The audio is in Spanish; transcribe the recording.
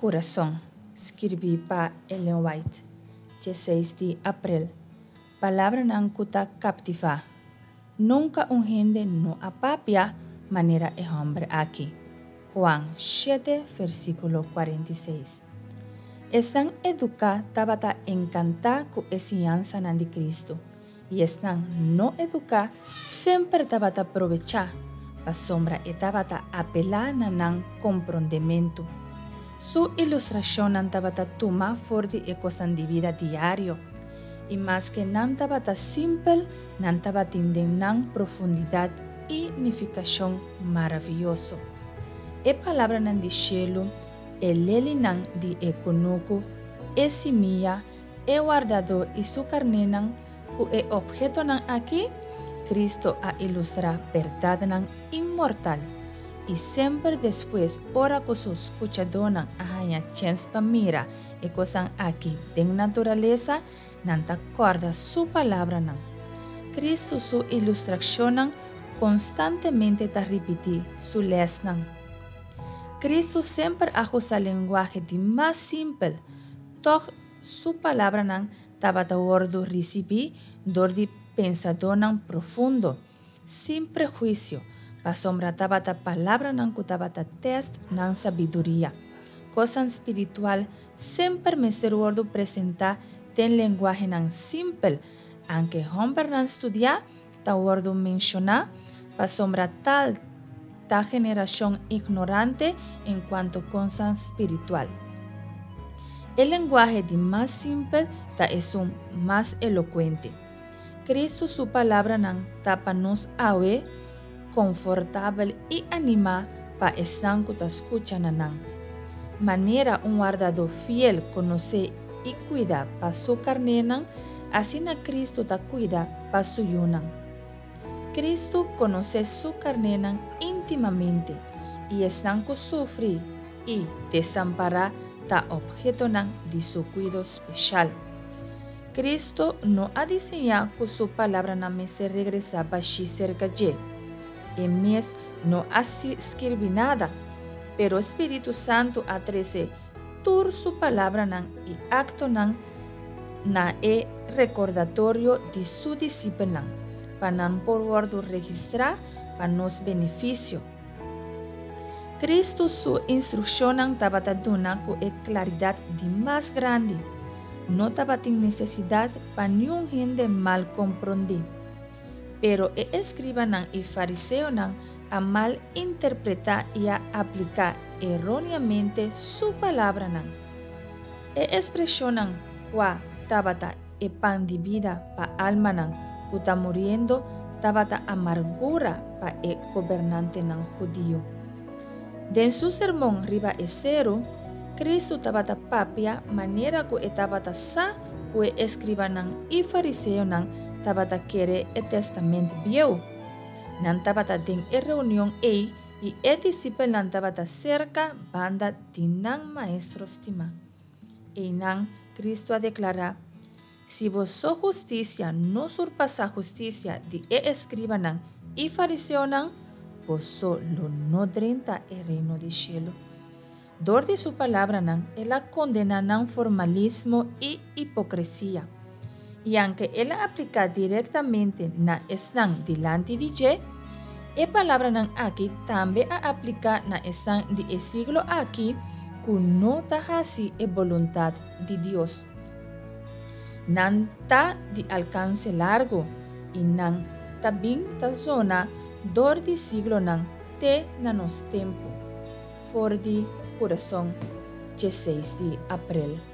coração, escrevi para Ellen White, 16 de abril. Palavra não cuta captiva. Nunca un gente no apapia manera el hombre aquí. Juan 7, versículo 46. Están educados tabata encantar con enseñanza de Cristo. Y están no educados siempre tabata aprovechar. Pa sombra e tabata apelar nan comprendimiento. Su ilustración nan tabata toma forti e cosan de vida diario. Y más que nan tabata simple, nan tabatin nan profundidad y significación maravilloso. E palabra nan di cielo, e leli nan di econuco, e simia, e guardador y su carne nan, ku e objeto nan aquí, Cristo a ilustrar verdad nan inmortal. Y siempre después, ora con su escuchador nan a chance pa mira, e cosan aquí de naturaleza, nan ta acorda su palabra nan. Cristo su ilustración nan constantemente ta repetir su les nan. Cristo siempre usa el lenguaje de más simple. Toch su palabra nan tabata wordo recibi dor de pensador nan profundo, sin prejuicio. Pa sombra tabata palabra nan kutabata test nan sabiduría. Cosa espiritual siempre me ser wordo presenta ten lenguaje nan simple, aunque hombre nan estudia, ta wordo menciona, pa sombra tal ta generación ignorante en cuanto cosa espiritual. El lenguaje de más simple ta es un más elocuente. Cristo su palabra nan tapa nos awe, confortable y anima pa estar que ta escucha nan. Manera un guardador fiel conoce y cuida pa su carne nan, así na Cristo ta cuida pa su yunan. Cristo conoce su carne nan íntimamente y están que sufrir y desamparar ta objeto nan de su cuidado especial. Cristo no ha diseñado que su palabra nan me se regresa pa si cerca de. En mes no ha escrito nada, pero Espíritu Santo atrece tur su palabra nan y acto nan na e recordatorio de su discípulo nan, pa nan por guardo registrar pa nos beneficio. Cristo su instrucción nan tabata duna con claridad de más grande. No tabatin necesidad pa ni un gente mal comprender. Pero escriba nan y fariseo nan a mal interpretar y a aplicar erróneamente su palabra nan. Expresión nan qua tabata pan de vida pa alma nan, puta muriendo tabata amargura pa gobernante nan judío. Den su sermón riba cero, Cristo tabata papia manera que tabata sa que escriba nan y fariseo nan tabata quiere el testamento viejo. Nan tabata den reunión y discípulo nan tabata cerca banda de nan maestro estima. Y nan Cristo a declarar, si vos justicia no surpasa justicia de escriba nan y fariseo nan, vos lo no drenta el reino de cielo. Dor de su palabra nan, ella condena nan formalismo y hipocresía. Y aunque ella aplica directamente na están delante de je, e palabra nan aquí también aplica na están de siglo aquí, que no ta así e voluntad de Dios. Nan ta de alcance largo, y nan ta bin ta zona dor de siglo nan te nanos tempo. For de coração, 16 de abril.